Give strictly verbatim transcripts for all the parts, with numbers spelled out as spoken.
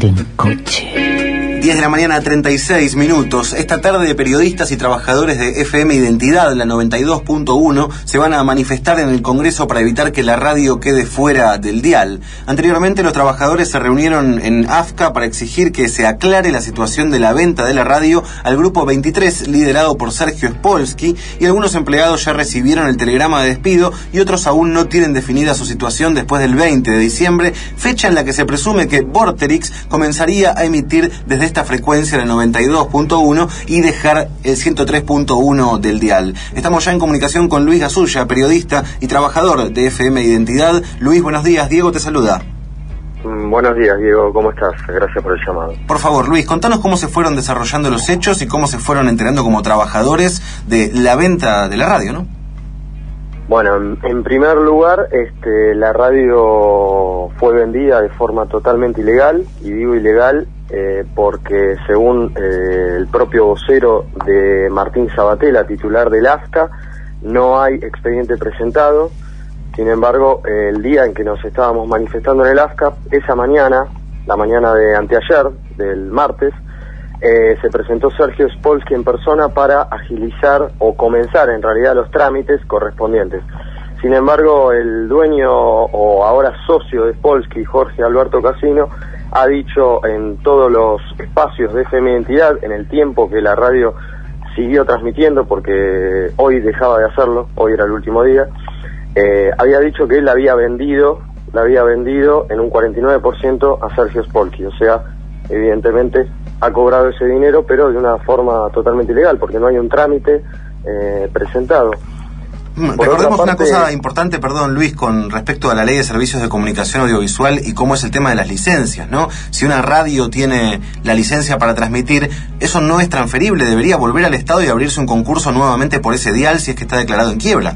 tomar en coche. diez de la mañana, treinta y seis minutos. Esta tarde, periodistas y trabajadores de F M Identidad, la noventa y dos punto uno, se van a manifestar en el Congreso para evitar que la radio quede fuera del dial. Anteriormente, los trabajadores se reunieron en A F C A para exigir que se aclare la situación de la venta de la radio al Grupo veintitrés, liderado por Sergio Spolsky, y algunos empleados ya recibieron el telegrama de despido y otros aún no tienen definida su situación después del veinte de diciembre, fecha en la que se presume que Vorterix comenzaría a emitir desde esta frecuencia del noventa y dos punto uno y dejar el ciento tres punto uno del dial. Estamos ya en comunicación con Luis Gasulla, periodista y trabajador de F M Identidad. Luis, buenos días. Diego te saluda. Buenos días, Diego. ¿Cómo estás? Gracias por el llamado. Por favor, Luis, contanos cómo se fueron desarrollando los hechos y cómo se fueron enterando como trabajadores de la venta de la radio, ¿no? Bueno, en, en primer lugar, este, la radio fue vendida de forma totalmente ilegal, y digo ilegal eh, porque según eh, el propio vocero de Martín Sabatella, titular del A F C A, no hay expediente presentado. Sin embargo, eh, el día en que nos estábamos manifestando en el A F C A, esa mañana, la mañana de anteayer, del martes, Eh, se presentó Sergio Spolsky en persona para agilizar o comenzar en realidad los trámites correspondientes. Sin embargo, el dueño o ahora socio de Spolsky, Jorge Alberto Casino, ha dicho en todos los espacios de F M Identidad, en el tiempo que la radio siguió transmitiendo, porque hoy dejaba de hacerlo, hoy era el último día, eh, había dicho que él la había vendido, la había vendido en un cuarenta y nueve por ciento a Sergio Spolsky, o sea, evidentemente ha cobrado ese dinero, pero de una forma totalmente ilegal, porque no hay un trámite eh, presentado. Mm, recordemos parte, una cosa importante, perdón Luis, con respecto a la Ley de Servicios de Comunicación Audiovisual y cómo es el tema de las licencias, ¿no? Si una radio tiene la licencia para transmitir, eso no es transferible, debería volver al Estado y abrirse un concurso nuevamente por ese dial si es que está declarado en quiebra.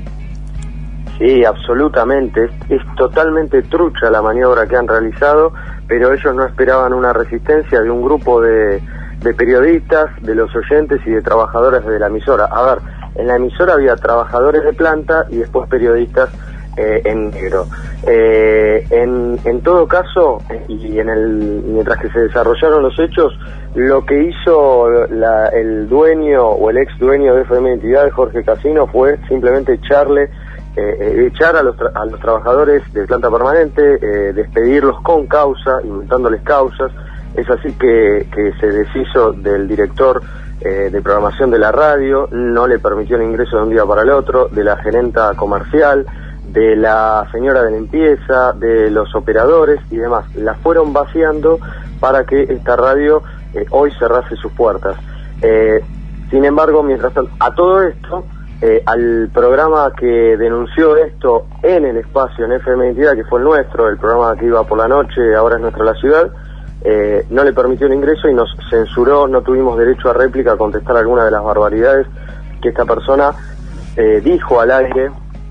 Sí, absolutamente, es, es totalmente trucha la maniobra que han realizado, pero ellos no esperaban una resistencia de un grupo de, de periodistas, de los oyentes y de trabajadores de la emisora. A ver, en la emisora había trabajadores de planta y después periodistas eh, en negro. Eh, en, en todo caso, y en el mientras que se desarrollaron los hechos, lo que hizo la, el dueño o el ex dueño de F M Identidad, Jorge Casino, fue simplemente echarle Eh, echar a los, tra- a los trabajadores de planta permanente, eh, despedirlos con causa, inventándoles causas. Es así que, que se deshizo del director eh, de programación de la radio, no le permitió el ingreso de un día para el otro, de la gerenta comercial, de la señora de limpieza, de los operadores y demás. La fueron vaciando para que esta radio eh, hoy cerrase sus puertas. Eh, sin embargo, mientras tanto, a todo esto, Eh, al programa que denunció esto en el espacio, en F M Identidad, que fue el nuestro, el programa que iba por la noche, ahora es Nuestra la Ciudad, eh, no le permitió el ingreso y nos censuró, no tuvimos derecho a réplica, a contestar alguna de las barbaridades que esta persona eh, dijo al aire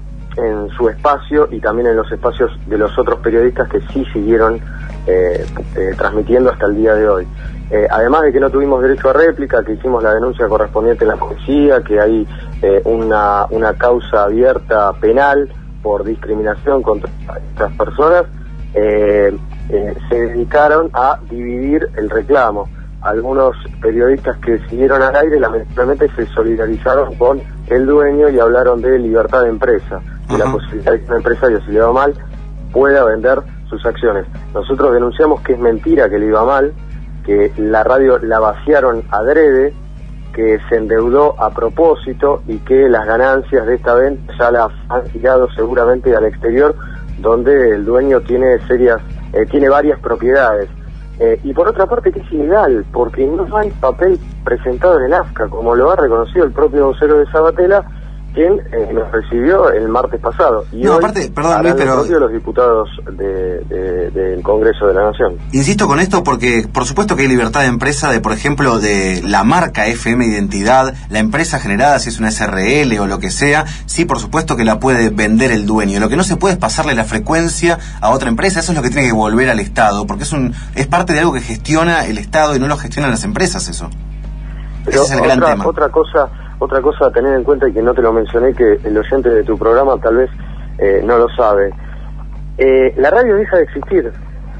en su espacio y también en los espacios de los otros periodistas que sí siguieron eh, eh, transmitiendo hasta el día de hoy. Eh, además de que no tuvimos derecho a réplica, que hicimos la denuncia correspondiente en la policía, que hay eh, una, una causa abierta penal por discriminación contra estas personas, eh, eh, se dedicaron a dividir el reclamo. Algunos periodistas que siguieron al aire lamentablemente se solidarizaron con el dueño y hablaron de libertad de empresa, de la posibilidad de que un empresario, si le va mal, pueda vender sus acciones. Nosotros denunciamos que es mentira que le iba mal, que la radio la vaciaron adrede, que se endeudó a propósito y que las ganancias de esta venta ya las han tirado seguramente al exterior, donde el dueño tiene serias, eh, tiene varias propiedades. Eh, y por otra parte que es ilegal, porque no hay papel presentado en el A F C A, como lo ha reconocido el propio vocero de Sabatella, quien eh, nos recibió el martes pasado. Y no, hoy aparte, perdón Luis, pero... propio los diputados de, de, del Congreso de la Nación. Insisto con esto porque, por supuesto que hay libertad de empresa, de por ejemplo, de la marca F M Identidad, la empresa generada, si es una S R L o lo que sea, sí, por supuesto que la puede vender el dueño. Lo que no se puede es pasarle la frecuencia a otra empresa, eso es lo que tiene que volver al Estado, porque es un es parte de algo que gestiona el Estado y no lo gestionan las empresas, eso. Pero ese es el otra, gran tema. Otra cosa... Otra cosa a tener en cuenta y que no te lo mencioné, que el oyente de tu programa tal vez eh, no lo sabe. Eh, la radio deja de existir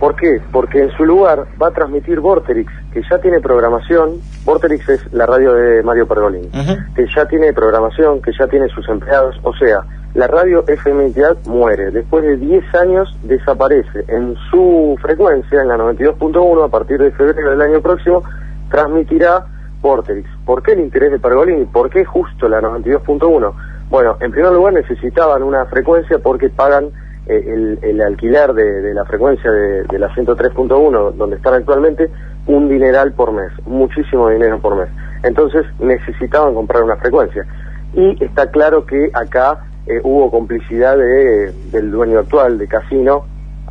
¿Por qué? Porque en su lugar va a transmitir Vorterix, que ya tiene programación. Vorterix es la radio de Mario Pergolini, uh-huh. que ya tiene programación, que ya tiene sus empleados. O sea, la radio F M Identidad muere. Después de diez años desaparece. En su frecuencia, en la noventa y dos punto uno, a partir de febrero del año próximo, transmitirá Vorterix. ¿Por qué el interés de Pergolini? ¿Por qué justo la noventa y dos punto uno? Bueno, en primer lugar necesitaban una frecuencia porque pagan eh, el, el alquiler de, de la frecuencia de, de la ciento tres punto uno, donde están actualmente, un dineral por mes, muchísimo dinero por mes. Entonces necesitaban comprar una frecuencia. Y está claro que acá eh, hubo complicidad de, del dueño actual de Casino,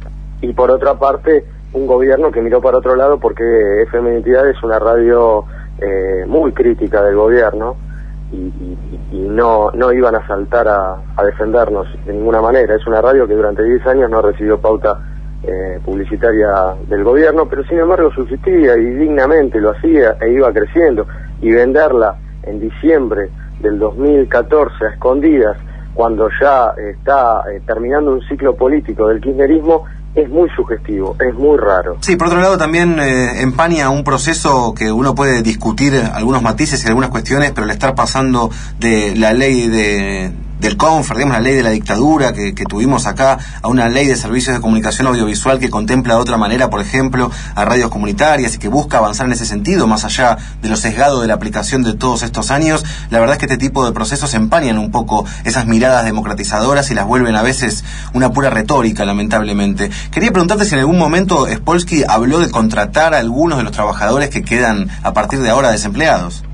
y por otra parte un gobierno que miró para otro lado, porque F M Identidad es una radio eh, muy crítica del gobierno, y, y, y no no iban a saltar a, a defendernos de ninguna manera. Es una radio que durante diez años no recibió pauta eh, publicitaria del gobierno, pero sin embargo subsistía y dignamente lo hacía e iba creciendo. Y venderla en diciembre del dos mil catorce a escondidas, cuando ya está eh, terminando un ciclo político del kirchnerismo, es muy sugestivo, es muy raro. Sí, por otro lado también eh, empaña un proceso que uno puede discutir algunos matices y algunas cuestiones, pero el estar pasando de la ley de del CONFER, digamos, la ley de la dictadura que, que tuvimos acá, a una ley de servicios de comunicación audiovisual que contempla de otra manera, por ejemplo, a radios comunitarias y que busca avanzar en ese sentido, más allá de lo sesgado de la aplicación de todos estos años. La verdad es que este tipo de procesos empañan un poco esas miradas democratizadoras y las vuelven a veces una pura retórica, lamentablemente. Quería preguntarte si en algún momento Spolsky habló de contratar a algunos de los trabajadores que quedan a partir de ahora desempleados.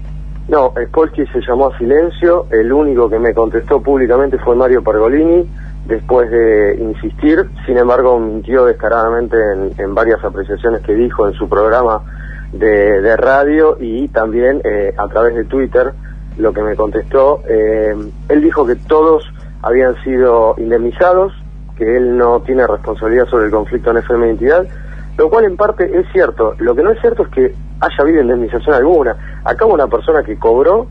No, Spolsky se llamó a silencio. El único que me contestó públicamente fue Mario Pergolini, después de insistir. Sin embargo, mintió descaradamente en, en varias apreciaciones que dijo en su programa de, de radio, y también eh, a través de Twitter, lo que me contestó. Eh, él dijo que todos habían sido indemnizados, que él no tiene responsabilidad sobre el conflicto en F M Identidad, lo cual en parte es cierto. Lo que no es cierto es que haya habido indemnización alguna. Acá hubo una persona que cobró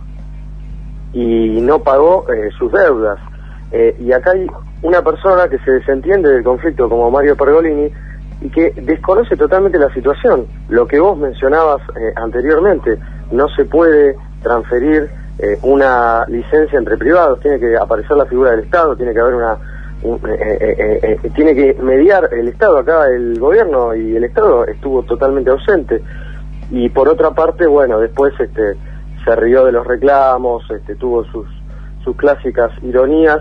y no pagó eh, sus deudas. Eh, y acá hay una persona que se desentiende del conflicto, como Mario Pergolini, y que desconoce totalmente la situación. Lo que vos mencionabas eh, anteriormente, no se puede transferir eh, una licencia entre privados, tiene que aparecer la figura del Estado, tiene que haber una... Un, eh, eh, eh, eh, tiene que mediar el Estado. Acá el gobierno y el Estado estuvo totalmente ausente. Y por otra parte, bueno, después este se rió de los reclamos, este tuvo sus sus clásicas ironías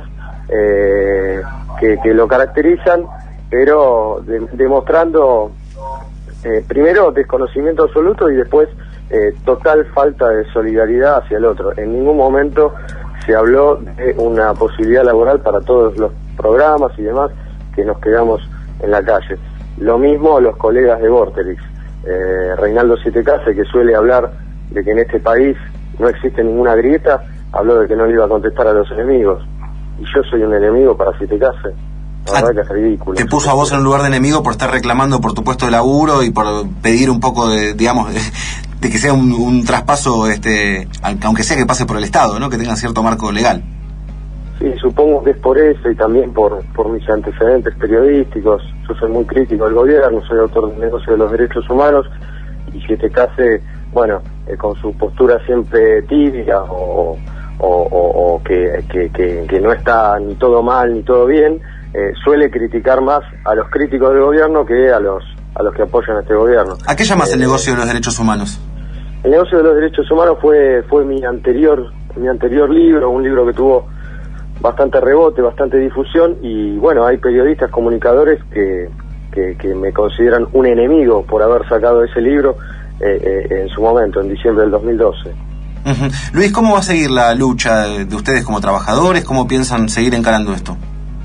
eh, que, que lo caracterizan, pero de, demostrando eh, primero desconocimiento absoluto y después eh, total falta de solidaridad hacia el otro. En ningún momento se habló de una posibilidad laboral para todos los programas y demás que nos quedamos en la calle. Lo mismo los colegas de Vorterix. Eh, Reinaldo Sietecase, que suele hablar de que en este país no existe ninguna grieta, habló de que no le iba a contestar a los enemigos. Y yo soy un enemigo para Sietecase. La verdad que es ridículo. Te puso a vos en un lugar de enemigo por estar reclamando por tu puesto de laburo y por pedir un poco de, digamos, de, de que sea un, un traspaso, este, aunque sea que pase por el Estado, ¿no? Que tenga cierto marco legal. Sí, supongo que es por eso y también por, por mis antecedentes periodísticos. Yo soy muy crítico del gobierno, soy autor del negocio de los derechos humanos, y Sietecase, bueno, eh, con su postura siempre tibia o, o, o, o que, que, que, que no está ni todo mal ni todo bien, eh, suele criticar más a los críticos del gobierno que a los a los que apoyan a este gobierno. ¿A qué llamas eh, el negocio de los derechos humanos? El negocio de los derechos humanos fue fue mi anterior mi anterior libro, un libro que tuvo bastante rebote, bastante difusión, y bueno, hay periodistas, comunicadores que, que, que me consideran un enemigo por haber sacado ese libro eh, eh, en su momento, en diciembre del dos mil doce. Uh-huh. Luis, ¿cómo va a seguir la lucha de ustedes como trabajadores? ¿Cómo piensan seguir encarando esto?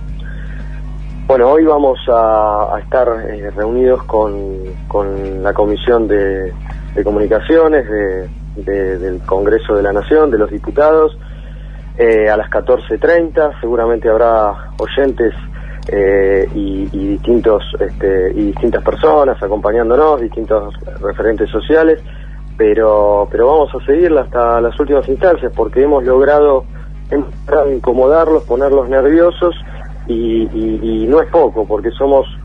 Bueno, hoy vamos a, a estar eh, reunidos con, con la Comisión de, de Comunicaciones de, de, del Congreso de la Nación, de los diputados, Eh, a las catorce treinta. Seguramente habrá oyentes eh, y, y distintos este, y distintas personas acompañándonos, distintos referentes sociales, pero pero vamos a seguirla hasta las últimas instancias, porque hemos logrado, hemos logrado incomodarlos, ponerlos nerviosos, y, y, y no es poco, porque somos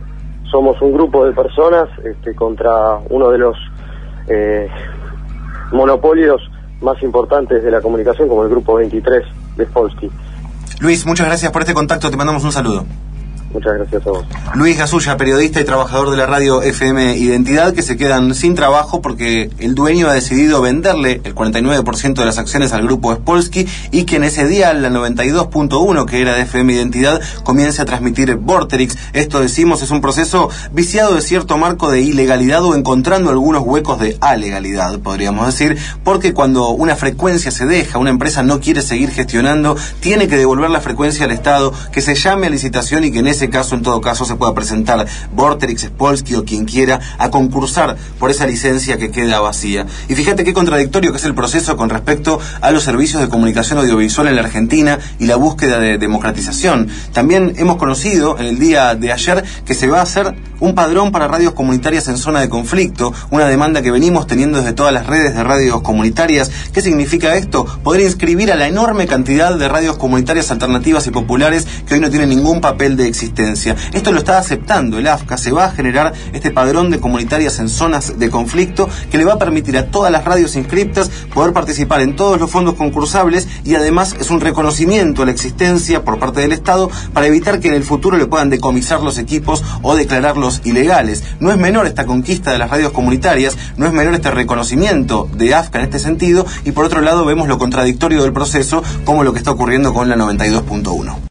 somos un grupo de personas este, contra uno de los eh, monopolios más importantes de la comunicación, como el Grupo veintitrés de Spolsky. Luis, muchas gracias por este contacto, te mandamos un saludo. Muchas gracias a vos. Luis Gasulla, periodista y trabajador de la radio F M Identidad, que se quedan sin trabajo porque el dueño ha decidido venderle el cuarenta y nueve por ciento de las acciones al grupo Spolsky y que en ese dial, la noventa y dos punto uno, que era de F M Identidad, comience a transmitir Vorterix. Esto, decimos, es un proceso viciado de cierto marco de ilegalidad o encontrando algunos huecos de alegalidad, podríamos decir, porque cuando una frecuencia se deja, una empresa no quiere seguir gestionando, tiene que devolver la frecuencia al Estado, que se llame a licitación y que en ese caso, en todo caso, se pueda presentar Vorterix, Spolsky o quien quiera a concursar por esa licencia que queda vacía. Y fíjate qué contradictorio que es el proceso con respecto a los servicios de comunicación audiovisual en la Argentina y la búsqueda de democratización. También hemos conocido en el día de ayer que se va a hacer un padrón para radios comunitarias en zona de conflicto, una demanda que venimos teniendo desde todas las redes de radios comunitarias. ¿Qué significa esto? Poder inscribir a la enorme cantidad de radios comunitarias alternativas y populares que hoy no tienen ningún papel de existencia. Esto lo está aceptando el A F C A. Se va a generar este padrón de comunitarias en zonas de conflicto que le va a permitir a todas las radios inscriptas poder participar en todos los fondos concursables, y además es un reconocimiento a la existencia por parte del Estado para evitar que en el futuro le puedan decomisar los equipos o declararlos ilegales. No es menor esta conquista de las radios comunitarias, no es menor este reconocimiento de A F C A en este sentido, y por otro lado vemos lo contradictorio del proceso, como lo que está ocurriendo con la noventa y dos punto uno.